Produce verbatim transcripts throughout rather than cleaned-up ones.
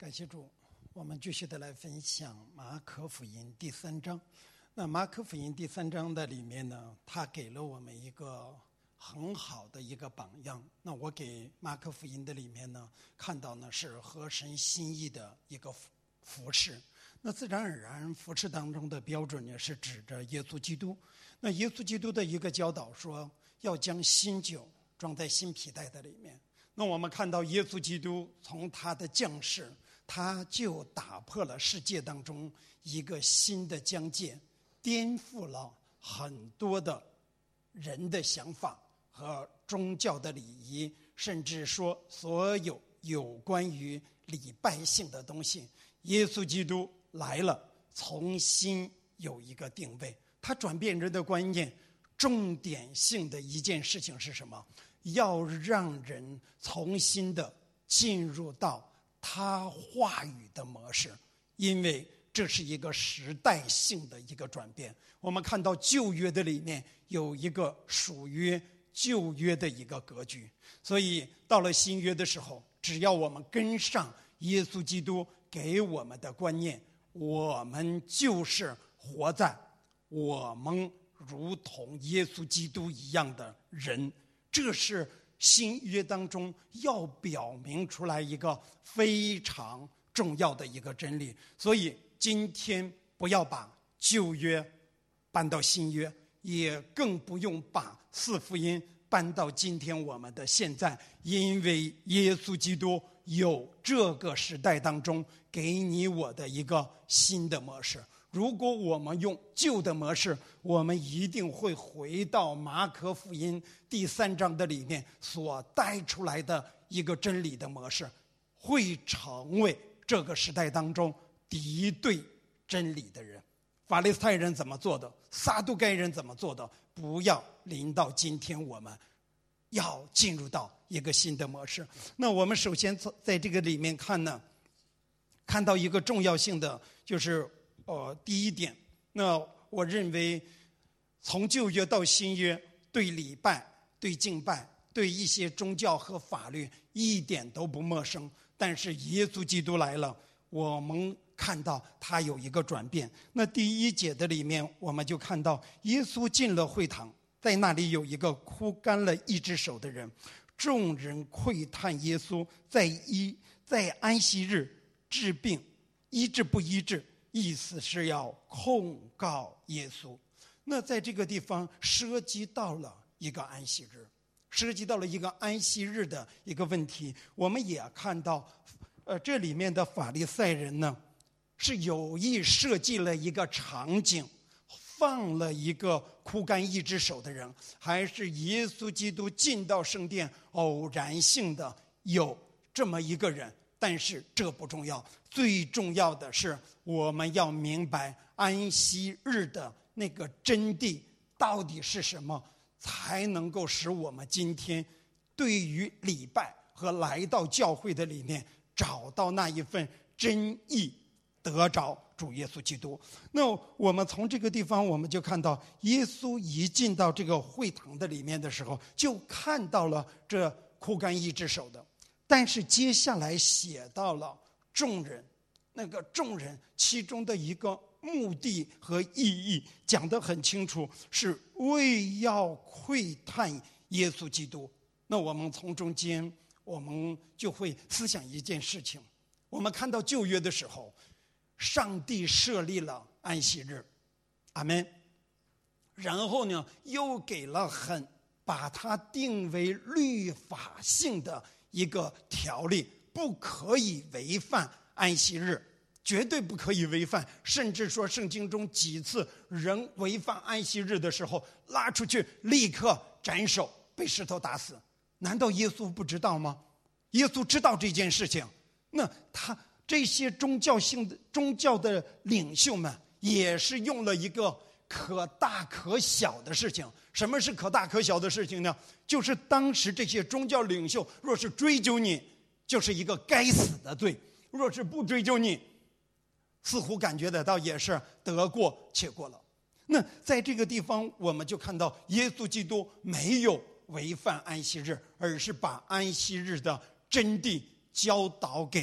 感谢主，我们继续的来分享马可福音第三章。那马可福音第三章的里面呢，他给了我们一个很好的一个榜样。那我给马可福音的里面呢，看到呢是合神心意的一个服事。那自然而然，服事当中的标准呢是指着耶稣基督。那耶稣基督的一个教导说，要将新酒装在新皮袋的里面。那我们看到耶稣基督从他的降世，他就打破了世界当中一个新的疆界，颠覆了很多的人的想法和宗教的礼仪，甚至说所有有关于礼拜性的东西，耶稣基督来了，重新有一个定位。他转变人的观念，重点性的一件事情是什么？要让人重新的进入到他话语的模式，因为这是一个时代性的一个转变。我们看到旧约的里面有一个属于旧约的一个格局，所以到了新约的时候，只要我们跟上耶稣基督给我们的观念，我们就是活在我们如同耶稣基督一样的人。这是新约当中要表明出来一个非常重要的一个真理。所以今天不要把旧约搬到新约，也更不用把四福音搬到今天我们的现在，因为耶稣基督有这个时代当中给你我的一个新的模式。如果我们用旧的模式，我们一定会回到马可福音第三章的里面所带出来的一个真理的模式，会成为这个时代当中敌对真理的人。法利赛人怎么做的，撒都该人怎么做的，不要临到今天我们要进入到一个新的模式。那我们首先在这个里面看呢，看到一个重要性的就是呃，第一点，那我认为从旧约到新约，对礼拜、对敬拜、对一些宗教和法律一点都不陌生。但是耶稣基督来了，我们看到他有一个转变。那第一节的里面，我们就看到耶稣进了会堂，在那里有一个枯干了一只手的人，众人窥探耶稣在医在安息日治病，医治不医治，意思是要控告耶稣。那在这个地方涉及到了一个安息日，涉及到了一个安息日的一个问题。我们也看到呃，这里面的法利赛人呢，是有意设计了一个场景，放了一个枯干一只手的人，还是耶稣基督进到圣殿偶然性的有这么一个人。但是这不重要，最重要的是我们要明白安息日的那个真谛到底是什么，才能够使我们今天对于礼拜和来到教会的里面找到那一份真意，得着主耶稣基督。那我们从这个地方我们就看到，耶稣一进到这个会堂的里面的时候，就看到了这枯干一只手的。但是接下来写到了众人，那个众人其中的一个目的和意义讲得很清楚，是为要窥探耶稣基督。那我们从中间我们就会思想一件事情，我们看到旧约的时候，上帝设立了安息日，阿们。然后呢，又给了很把它定为律法性的一个条例，不可以违反安息日，绝对不可以违反。甚至说圣经中几次人违反安息日的时候，拉出去立刻斩首，被石头打死。难道耶稣不知道吗？耶稣知道这件事情。那他这些宗教性的宗教的领袖们也是用了一个可大可小的事情。什么是可大可小的事情呢？就是当时这些宗教领袖若是追究你，就是一个该死的罪；若是不追究你，似乎感觉得到也是得过且过了。那在这个地方我们就看到耶稣基督没有违反安息日，而是把安息日的真谛教导给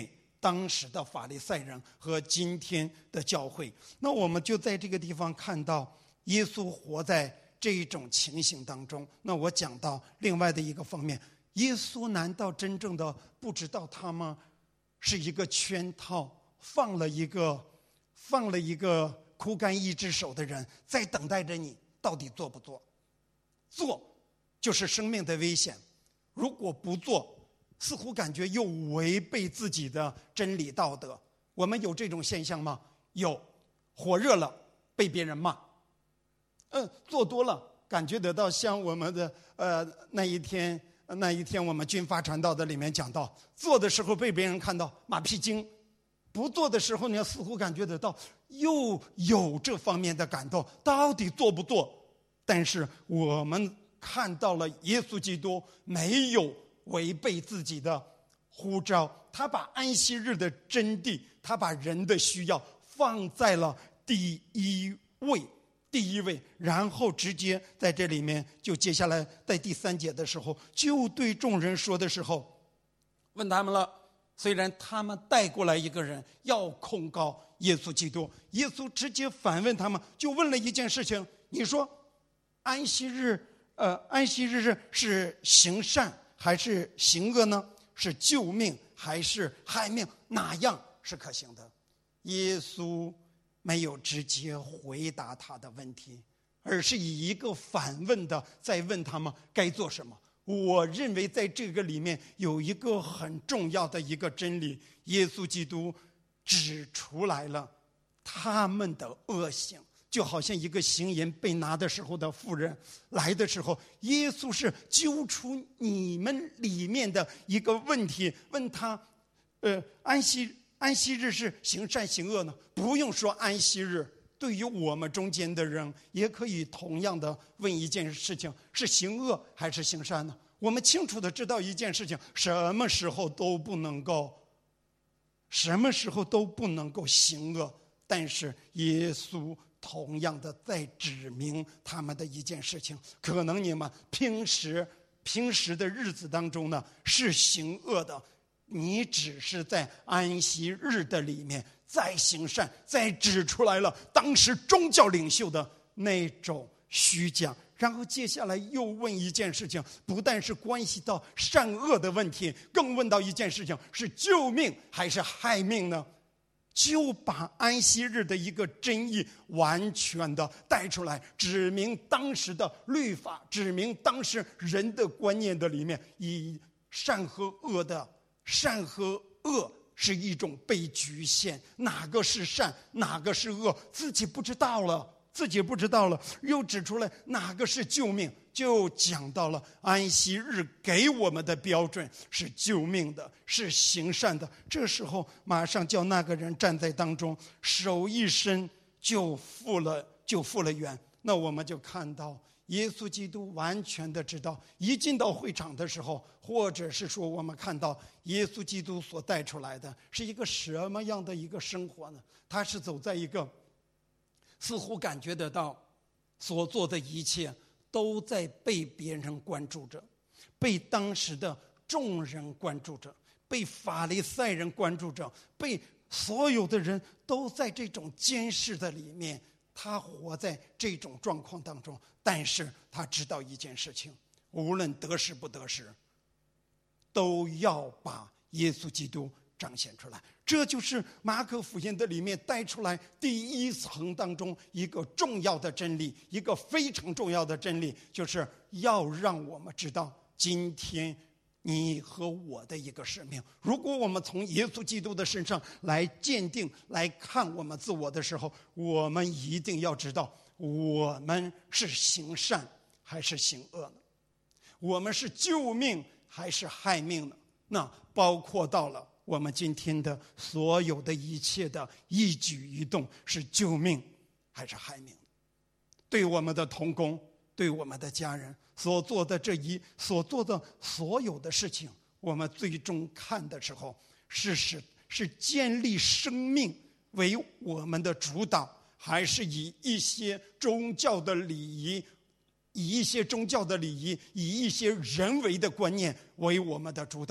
当时的法利赛人和今天的教会。那我们就在这个地方看到耶稣活在这一种情形当中。那我讲到另外的一个方面，耶稣难道真正的不知道他吗？是一个圈套，放了一个放了一个枯干一只手的人，在等待着你，到底做不做？做就是生命的危险，如果不做，似乎感觉又违背自己的真理道德。我们有这种现象吗？有，火热了被别人骂，嗯，做多了感觉得到，像我们的呃那一天那一天我们军阀传道的里面讲到，做的时候被别人看到马屁精，不做的时候呢，似乎感觉得到又有这方面的感动，到底做不做？但是我们看到了耶稣基督没有违背自己的呼召，他把安息日的真谛，他把人的需要放在了第一位第一位，然后直接在这里面就接下来在第三节的时候就对众人说的时候，问他们了，虽然他们带过来一个人要控告耶稣基督，耶稣直接反问他们，就问了一件事情，你说安息日呃，安息日是行善还是行恶呢？是救命还是害命？哪样是可行的？耶稣没有直接回答他的问题，而是以一个反问的在问他们该做什么。我认为在这个里面有一个很重要的一个真理，耶稣基督指出来了他们的恶行。就好像一个行淫被拿的时候的妇人来的时候，耶稣是揪出你们里面的一个问题，问他呃，安息安息日是行善行恶呢？不用说安息日，对于我们中间的人也可以同样的问一件事情，是行恶还是行善呢？我们清楚的知道一件事情，什么时候都不能够什么时候都不能够行恶，但是耶稣同样的在指明他们的一件事情，可能你们平时平时的日子当中呢是行恶的，你只是在安息日的里面在行善，在指出来了当时宗教领袖的那种虚假。然后接下来又问一件事情，不但是关系到善恶的问题，更问到一件事情，是救命还是害命呢？就把安息日的一个真意完全的带出来，指明当时的律法，指明当时人的观念的里面，以善和恶的善和恶是一种被局限，哪个是善哪个是恶自己不知道了自己不知道了又指出来哪个是救命，就讲到了安息日给我们的标准是救命的，是行善的。这时候马上叫那个人站在当中，手一伸就复了就复了原。那我们就看到耶稣基督完全的知道，一进到会场的时候，或者是说我们看到耶稣基督所带出来的是一个什么样的一个生活呢？他是走在一个似乎感觉得到所做的一切都在被别人关注着，被当时的众人关注着，被法利赛人关注着，被所有的人都在这种监视的里面，他活在这种状况当中。但是他知道一件事情，无论得失不得失，都要把耶稣基督彰显出来。这就是马可福音的里面带出来第一层当中一个重要的真理，一个非常重要的真理，就是要让我们知道今天你和我的一个使命。如果我们从耶稣基督的身上来鉴定来看我们自我的时候，我们一定要知道我们是行善还是行恶呢？我们是救命还是害命呢？那包括到了我们今天的所有的一切的一举一动，是救命还是害命？对我们的同工，对我们的家人所做的这一所做的所有的事情，我们最终看的时候，是是是建立生命为我们的主导，还是以一些宗教的礼仪以一些宗教的礼仪以一些人为的观念为我们的主导？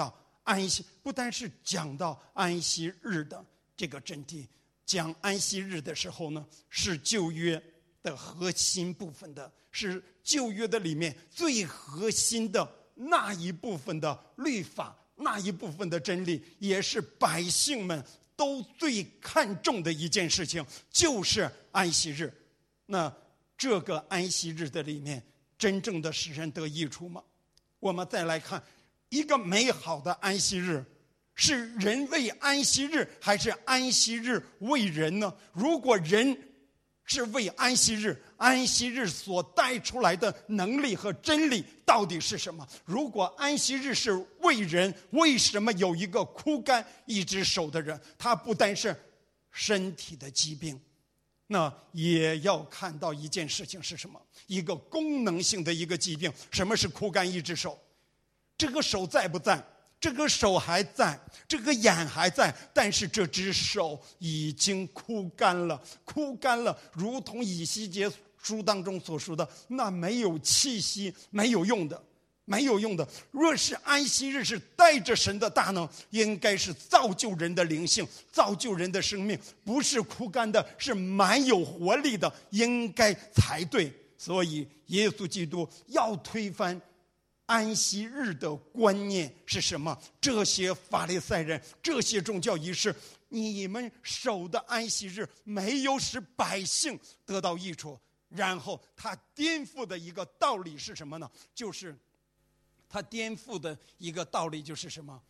安息，不单是讲到安息日的这个真谛，讲安息日的时候呢，是旧约的核心部分的，是旧约的里面最核心的那一部分的律法，那一部分的真理，也是百姓们都最看重的一件事情，就是安息日。那这个安息日的里面，真正的使人得益处吗？我们再来看，一个美好的安息日，是人为安息日，还是安息日为人呢？如果人是为安息日，安息日所带出来的能力和真理到底是什么？如果安息日是为人，为什么有一个枯干一只手的人，他不单是身体的疾病，那也要看到一件事情是什么？一个功能性的一个疾病。什么是枯干一只手？这个手在不在？这个手还在，这个眼还在，但是这只手已经枯干了，枯干了，如同以西结书当中所说的，那没有气息，没有用的，没有用的。若是安息日是带着神的大能，应该是造就人的灵性，造就人的生命，不是枯干的，是蛮有活力的，应该才对。所以耶稣基督要推翻安息日的观念是什么？这些法利赛人，这些宗教仪式，你们守的安息日没有使百姓得到益处。然后他颠覆的一个道理是什么呢？就是他颠覆的一个道理就是什么？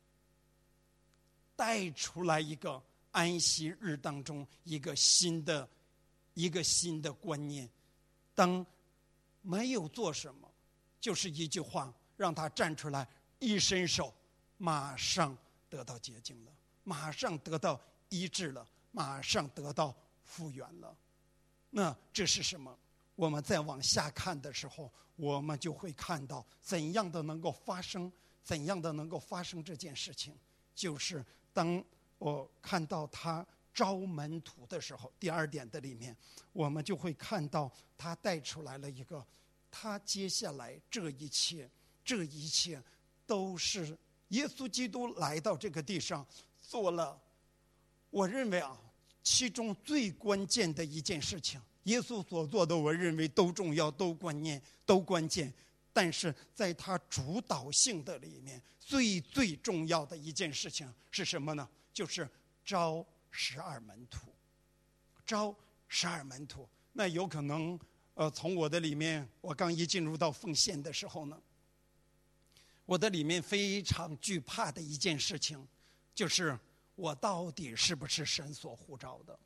带出来一个安息日当中一个新的一个新的观念。当没有做什么，就是一句话，让他站出来，一伸手，马上得到洁净了，马上得到医治了，马上得到复原了。那这是什么？我们再往下看的时候，我们就会看到怎样的能够发生，怎样的能够发生这件事情。就是当我看到他招门徒的时候，第二点的里面，我们就会看到他带出来了一个，他接下来这一切，这一切都是耶稣基督来到这个地上做了，我认为啊，其中最关键的一件事情。耶稣所做的，我认为都重要，都关键，都关键。但是在他主导性的里面，最最重要的一件事情是什么呢？就是招十二门徒，招十二门徒。那有可能，呃，从我的里面，我刚一进入到奉献的时候呢，我的里面非常惧怕的一件事情，就是我到底是不是神所呼召的？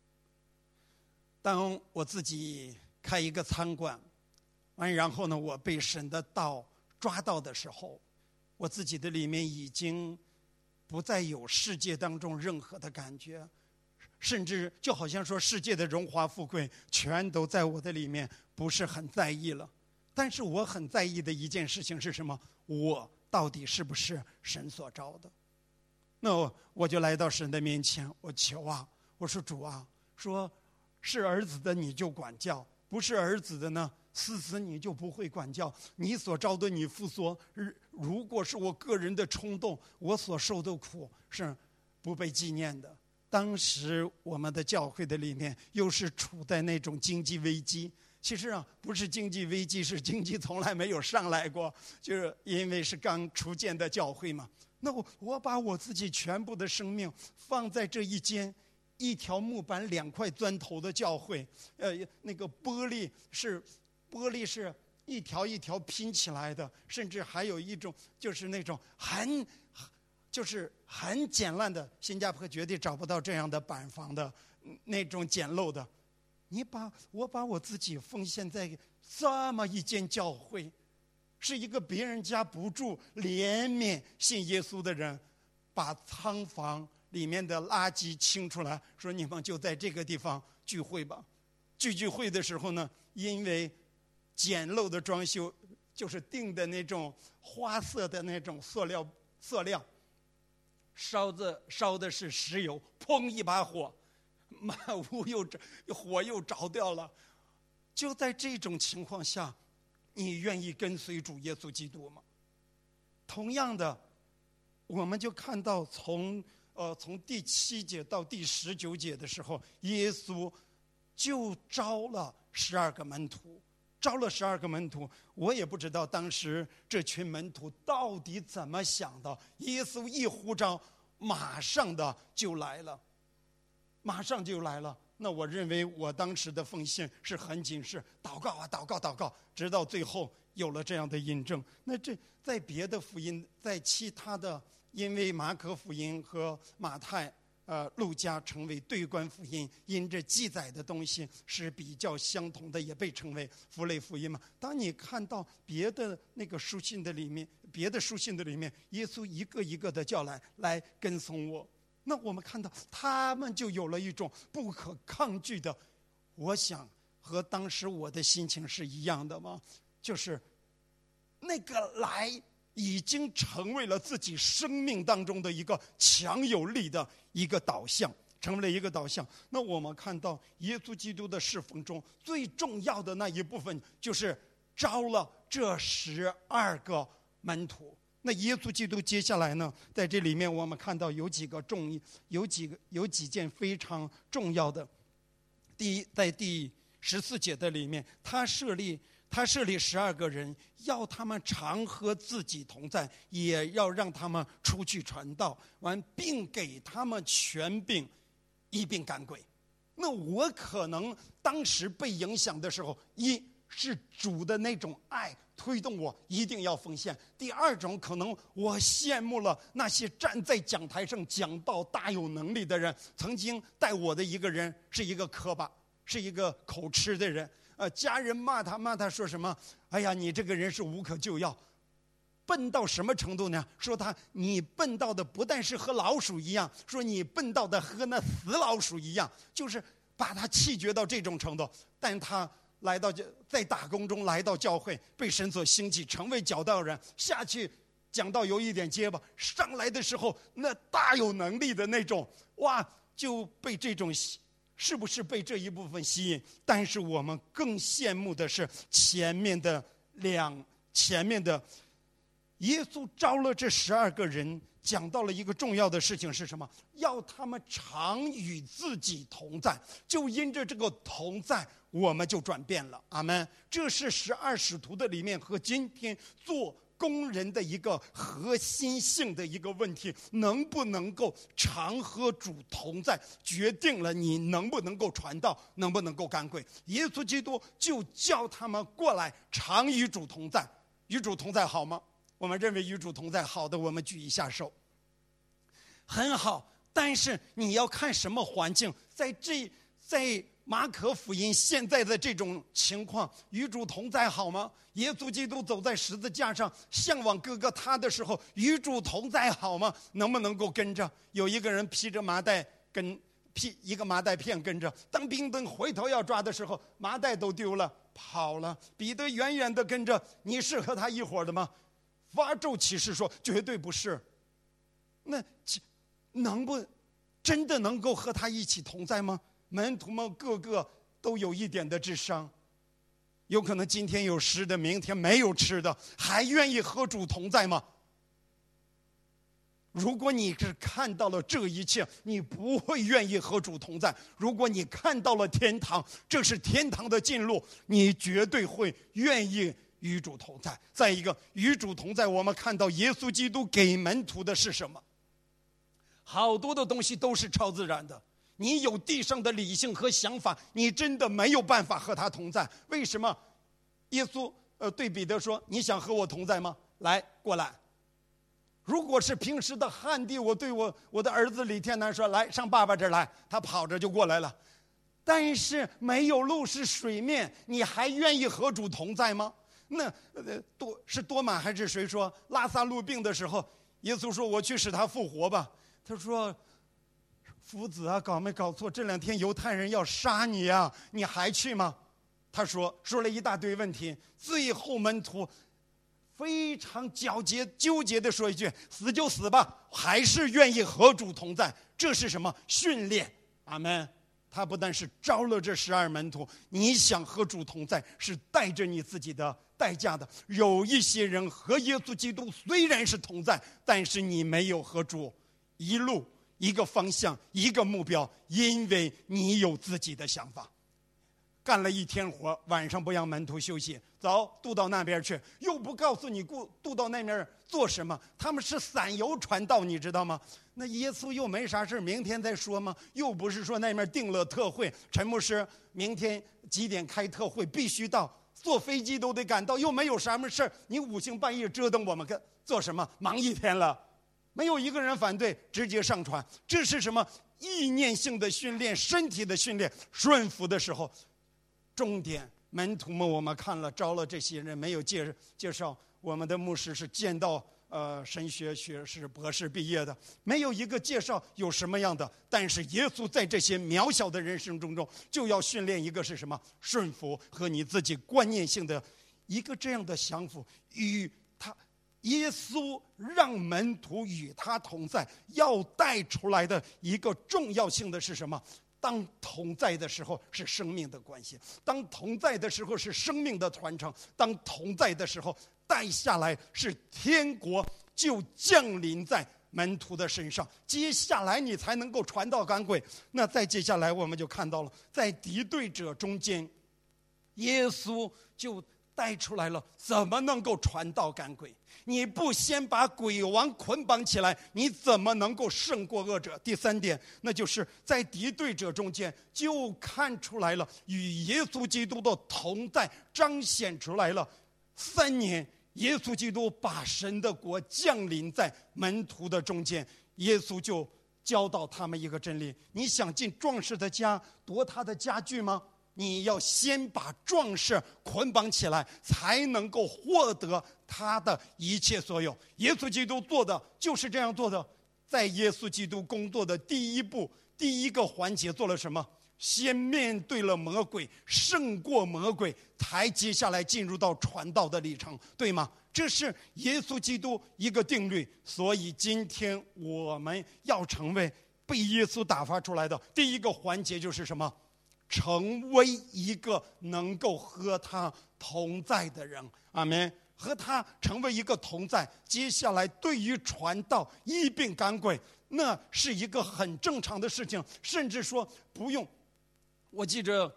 当我自己开一个餐馆，完然后呢，我被神的道抓到的时候，我自己的里面已经不再有世界当中任何的感觉，甚至就好像说世界的荣华富贵全都在我的里面，不是很在意了。但是我很在意的一件事情是什么？我到底是不是神所召的？那我就来到神的面前，我求啊，我说主啊，说是儿子的你就管教，不是儿子的呢，死死你就不会管教。你所招的你父所，如果是我个人的冲动，我所受的苦是不被纪念的。当时我们的教会的里面又是处在那种经济危机，其实啊，不是经济危机，是经济从来没有上来过，就是因为是刚初建的教会嘛。那我我把我自己全部的生命放在这一间一条木板两块砖头的教会，呃，那个玻璃是玻璃是一条一条拼起来的，甚至还有一种就是那种很就是很简烂的，新加坡绝对找不到这样的板房的那种简陋的。你把我把我自己奉献在这么一间教会，是一个别人家不住怜悯信耶稣的人，把仓房里面的垃圾清出来，说你们就在这个地方聚会吧。聚聚会的时候呢，因为简陋的装修，就是订的那种花色的那种塑料塑料，烧的烧的是石油，砰一把火，满屋又火又着掉了。就在这种情况下，你愿意跟随主耶稣基督吗？同样的， 我们就看到从呃从第七节到第十九节的时候，耶稣就招了十二个门徒，招了十二个门徒。我也不知道当时这群门徒到底怎么想的，耶稣一呼召，马上的就来了，马上就来了。那我认为我当时的奉献是很谨慎，祷告啊祷告祷告，直到最后有了这样的印证。那这在别的福音，在其他的，因为马可福音和马太、呃路加成为对观福音，因这记载的东西是比较相同的，也被称为符类福音嘛。当你看到别的那个书信的里面，别的书信的里面，耶稣一个一个的叫来，来跟从我。那我们看到他们就有了一种不可抗拒的，我想和当时我的心情是一样的吗？就是那个来已经成为了自己生命当中的一个强有力的一个导向，成为了一个导向。那我们看到耶稣基督的侍奉中最重要的那一部分，就是招了这十二个门徒。那耶稣基督接下来呢，在这里面我们看到有几个重有几个有几件非常重要的。第一，在第十四节的里面，他设立他设立十二个人，要他们常和自己同在，也要让他们出去传道，完并给他们权柄，医病赶鬼。那我可能当时被影响的时候，一是主的那种爱推动我一定要奉献。第二种，可能我羡慕了那些站在讲台上讲道大有能力的人。曾经带我的一个人是一个磕巴，是一个口吃的人，呃，家人骂他骂他说什么？哎呀，你这个人是无可救药。笨到什么程度呢？说他你笨到的不但是和老鼠一样，说你笨到的和那死老鼠一样，就是把他气绝到这种程度。但他来到在打工中来到教会，被神所兴起，成为讲道人，下去讲道有一点结巴，上来的时候那大有能力的那种，哇，就被这种是不是被这一部分吸引？但是我们更羡慕的是前面的两前面的耶稣招了这十二个人，讲到了一个重要的事情是什么？要他们常与自己同在。就因着这个同在，我们就转变了。阿们。这是十二使徒的里面和今天做工人的一个核心性的一个问题，能不能够常和主同在，决定了你能不能够传道，能不能够赶鬼。耶稣基督就叫他们过来，常与主同在。与主同在好吗？我们认为与主同在好的，我们举一下手。很好，但是你要看什么环境。在这在马可福音现在的这种情况，与主同在好吗？耶稣基督走在十字架上向往哥哥他的时候，与主同在好吗？能不能够跟着？有一个人披着麻袋跟披一个麻袋片跟着，当兵丁回头要抓的时候，麻袋都丢了跑了。彼得远远的跟着，你是和他一伙的吗？发咒起誓说绝对不是。那能不真的能够和他一起同在吗？门徒们个个都有一点的智商，有可能今天有吃的，明天没有吃的，还愿意和主同在吗？如果你是看到了这一切，你不会愿意和主同在。如果你看到了天堂，这是天堂的进路，你绝对会愿意与主同在。再一个，与主同在，我们看到耶稣基督给门徒的是什么？好多的东西都是超自然的。你有地上的理性和想法，你真的没有办法和他同在。为什么？耶稣呃对彼得说：“你想和我同在吗？来，过来。”如果是平时的汉地，我对我我的儿子李天南说：“来，上爸爸这儿来。”他跑着就过来了。但是没有路是水面，你还愿意和主同在吗？那呃多是多马还是谁说拉撒路病的时候，耶稣说：“我去使他复活吧。”他说：“夫子啊，搞没搞错？这两天犹太人要杀你啊，你还去吗？”他说说了一大堆问题，最后门徒非常皎洁纠结的说一句：“死就死吧，还是愿意和主同在。”这是什么训练？阿们。他不但是招了这十二门徒，你想和主同在，是带着你自己的代价的。有一些人和耶稣基督虽然是同在，但是你没有和主一路一个方向一个目标，因为你有自己的想法。干了一天活，晚上不让门徒休息，走渡到那边去，又不告诉你渡到那边做什么。他们是散游传道，你知道吗？那耶稣又没啥事，明天再说吗？又不是说那边定了特会，陈牧师明天几点开特会必须到，坐飞机都得赶到，又没有什么事，你五更半夜折腾我们干做什么？忙一天了，没有一个人反对，直接上传。这是什么？意念性的训练，身体的训练。顺服的时候，重点门徒们我们看了招了这些人，没有介介绍我们的牧师是剑道呃神学学士博士毕业的，没有一个介绍有什么样的。但是耶稣在这些渺小的人生中中就要训练一个是什么？顺服和你自己观念性的一个这样的降服。与他耶稣让门徒与他同在，要带出来的一个重要性的是什么？当同在的时候是生命的关系，当同在的时候是生命的传承，当同在的时候带下来是天国就降临在门徒的身上，接下来你才能够传道赶鬼。那再接下来我们就看到了，在敌对者中间，耶稣就带出来了怎么能够传道赶鬼。你不先把鬼王捆绑起来，你怎么能够胜过恶者？第三点，那就是在敌对者中间就看出来了与耶稣基督的同在，彰显出来了。三年耶稣基督把神的国降临在门徒的中间，耶稣就教导他们一个真理：你想进壮士的家夺他的家具吗？你要先把壮士捆绑起来，才能够获得他的一切所有。耶稣基督做的就是这样做的。在耶稣基督工作的第一步，第一个环节做了什么？先面对了魔鬼，胜过魔鬼，才接下来进入到传道的历程，对吗？这是耶稣基督一个定律。所以今天我们要成为被耶稣打发出来的第一个环节就是什么？成为一个能够和他同在的人。阿们。和他成为一个同在，接下来对于传道医病赶鬼，那是一个很正常的事情，甚至说不用。我记着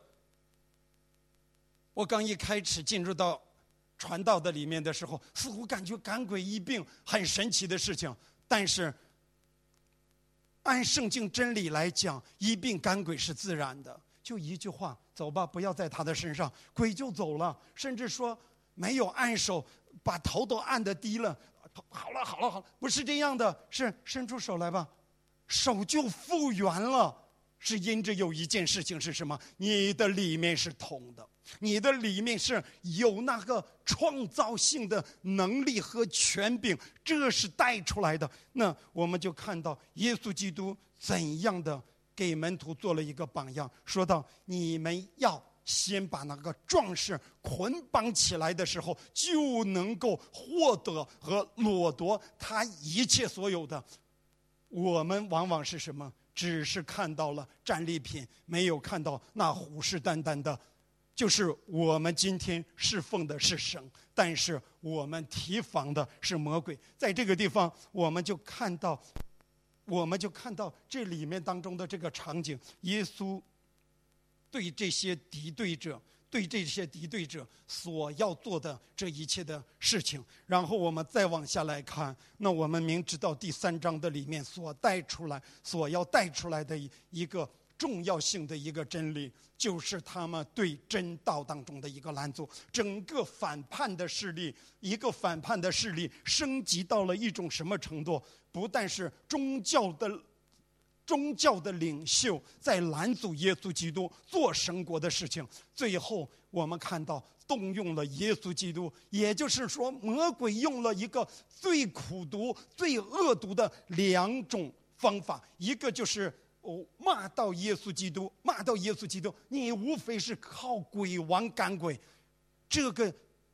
我刚一开始进入到传道的里面的时候，似乎感觉赶鬼医病很神奇的事情，但是按圣经真理来讲，医病赶鬼是自然的，就一句话，走吧，不要在他的身上，鬼就走了。甚至说没有按手，把头都按得低了，好了好了好了，不是这样的，是伸出手来吧，手就复原了。是因着有一件事情是什么？你的里面是通的，你的里面是有那个创造性的能力和权柄，这是带出来的。那我们就看到耶稣基督怎样的给门徒做了一个榜样，说到你们要先把那个壮士捆绑起来的时候，就能够获得和掠夺他一切所有的。我们往往是什么？只是看到了战利品，没有看到那虎视眈眈的，就是我们今天侍奉的是神，但是我们提防的是魔鬼。在这个地方我们就看到我们就看到这里面当中的这个场景，耶稣对这些敌对者对这些敌对者所要做的这一切的事情。然后我们再往下来看，那我们明知道第三章的里面所带出来所要带出来的一个重要性的一个真理，就是他们对真道当中的一个拦阻。整个反叛的势力一个反叛的势力升级到了一种什么程度？不但是宗教的宗教的领袖在拦阻耶稣基督做神国的事情，最后我们看到动用了耶稣基督，也就是说魔鬼用了一个最苦毒最恶毒的两种方法，一个就是哦骂到耶稣基督骂到耶稣基督你无非是靠鬼王赶鬼，这个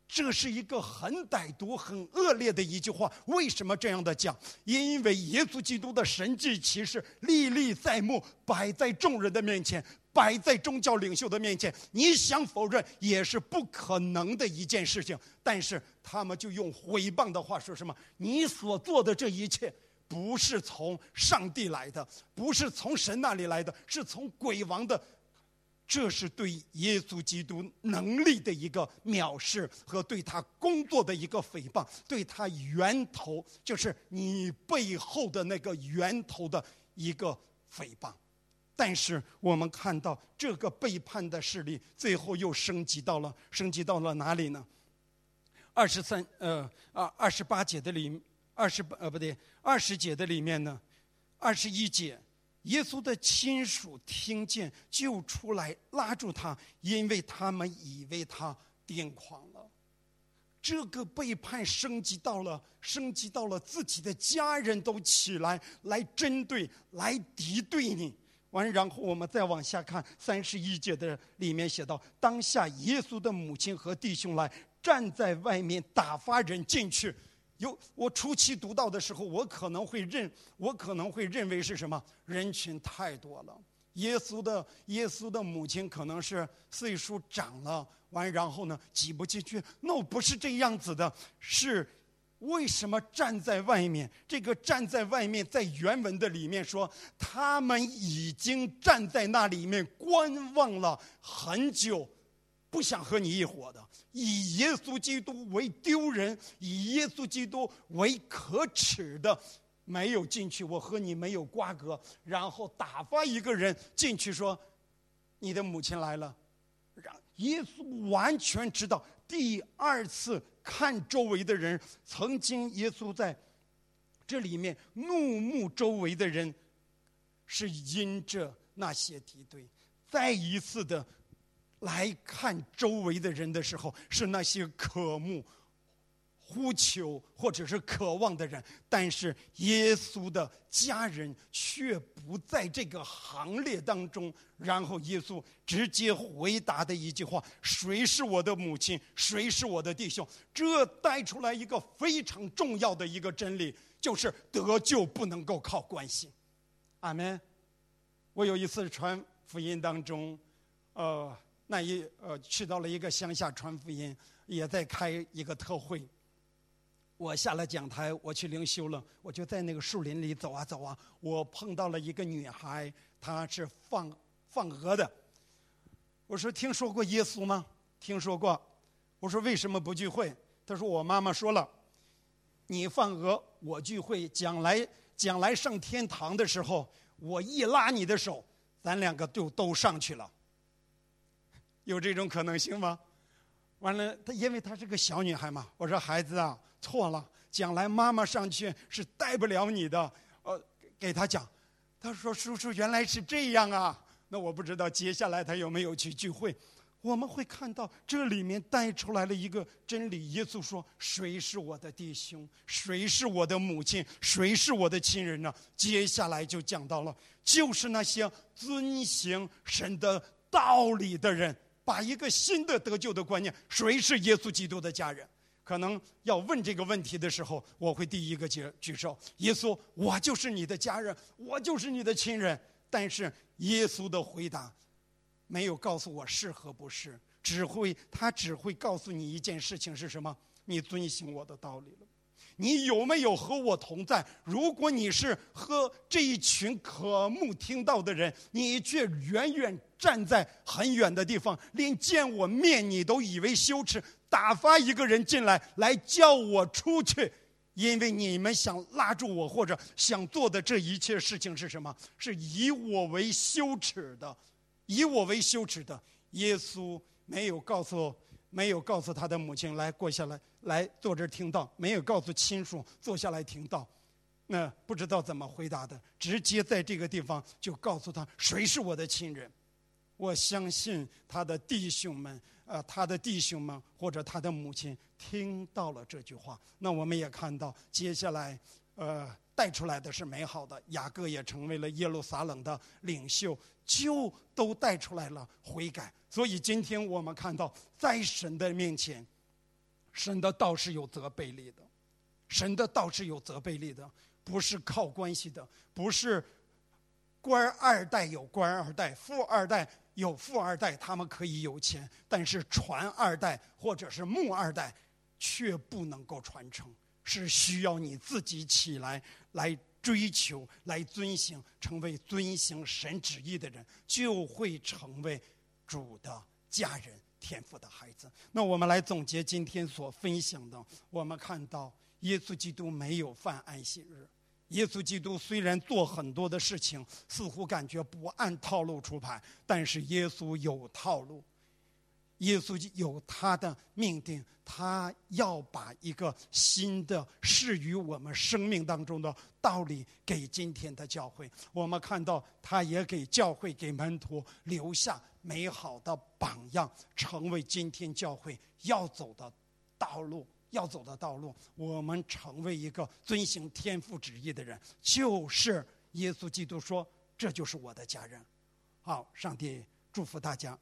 这是一个很歹毒、很恶劣的一句话。为什么这样的讲？因为耶稣基督的神迹奇事历历在目，摆在众人的面前，摆在宗教领袖的面前，你想否认也是不可能的一件事情。但是他们就用毁谤的话说什么：你所做的这一切不是从上帝来的，不是从神那里来的，是从鬼王的。这是对耶稣基督能力的一个藐视，和对他工作的一个诽谤，对他源头，就是你背后的那个源头的一个诽谤。但是我们看到这个背叛的势力最后又升级到了升级到了哪里呢？二十三呃啊二十八节的里二十呃不对二十节的里面呢，二十一节，耶稣的亲属听见就出来拉住他，因为他们以为他癫狂了。这个背叛升级到了升级到了自己的家人都起来来针对来敌对你。完，然后我们再往下看三十一节的里面写道：当下耶稣的母亲和弟兄来，站在外面打发人进去。有我初期读到的时候，我可能会认我可能会认为是什么？人群太多了。耶稣的耶稣的母亲可能是岁数长了，完然后呢挤不进去。no， 不是这样子的，是为什么站在外面？这个站在外面，在原文的里面说，他们已经站在那里面观望了很久，不想和你一伙的，以耶稣基督为丢人，以耶稣基督为可耻的，没有进去，我和你没有瓜葛。然后打发一个人进去说：你的母亲来了。让耶稣完全知道，第二次看周围的人，曾经耶稣在这里面怒目周围的人，是因着那些敌对。再一次的来看周围的人的时候，是那些渴慕、呼求或者是渴望的人。但是耶稣的家人却不在这个行列当中。然后耶稣直接回答的一句话：谁是我的母亲，谁是我的弟兄？这带出来一个非常重要的一个真理，就是得救不能够靠关系。阿们。我有一次传福音当中，呃那一呃去到了一个乡下传福音，也在开一个特会。我下了讲台，我去灵修了，我就在那个树林里走啊走啊，我碰到了一个女孩，她是放放鹅的。我说：听说过耶稣吗？听说过。我说：为什么不聚会？她说：我妈妈说了，你放鹅，我聚会，将来将来上天堂的时候，我一拉你的手，咱两个就都上去了。有这种可能性吗？完了，她因为她是个小女孩嘛，我说：孩子啊，错了，将来妈妈上去是带不了你的。呃，给她讲，她说：叔叔原来是这样啊。那我不知道接下来她有没有去聚会。我们会看到这里面带出来了一个真理。耶稣说：谁是我的弟兄，谁是我的母亲，谁是我的亲人呢？接下来就讲到了，就是那些遵行神的道理的人。把一个新的得救的观念，谁是耶稣基督的家人？可能要问这个问题的时候，我会第一个举举手。耶稣，我就是你的家人，我就是你的亲人。但是耶稣的回答没有告诉我是和不是，只会他只会告诉你一件事情是什么：你遵行我的道理了。你有没有和我同在？如果你是和这一群渴慕听到的人，你却远远站在很远的地方，连见我面你都以为羞耻，打发一个人进来，来叫我出去，因为你们想拉住我，或者想做的这一切事情是什么？是以我为羞耻的，以我为羞耻的。耶稣没有告诉没有告诉他的母亲来过下来，来坐这儿听道，没有告诉亲属坐下来听道。那不知道怎么回答的，直接在这个地方就告诉他谁是我的亲人。我相信他的弟兄们，呃，他的弟兄们或者他的母亲听到了这句话。那我们也看到接下来，呃，带出来的是美好的。雅各也成为了耶路撒冷的领袖，就都带出来了悔改。所以今天我们看到，在神的面前， 神的道是有责备力的，神的道是有责备力的，不是靠关系的，不是官二代有官二代，富二代有富二代，他们可以有钱，但是传二代或者是牧二代却不能够传承，是需要你自己起来来追求，来遵行，成为遵行神旨意的人，就会成为主的家人，天父的孩子。那我们来总结今天所分享的，我们看到耶稣基督没有犯安息日。耶稣基督虽然做很多的事情，似乎感觉不按套路出牌，但是耶稣有套路，耶稣有他的命定，他要把一个新的适于我们生命当中的道理给今天的教会。我们看到他也给教会给门徒留下美好的榜样，成为今天教会要走的道路要走的道路。我们成为一个遵行天父旨意的人，就是耶稣基督说这就是我的家人。好，上帝祝福大家。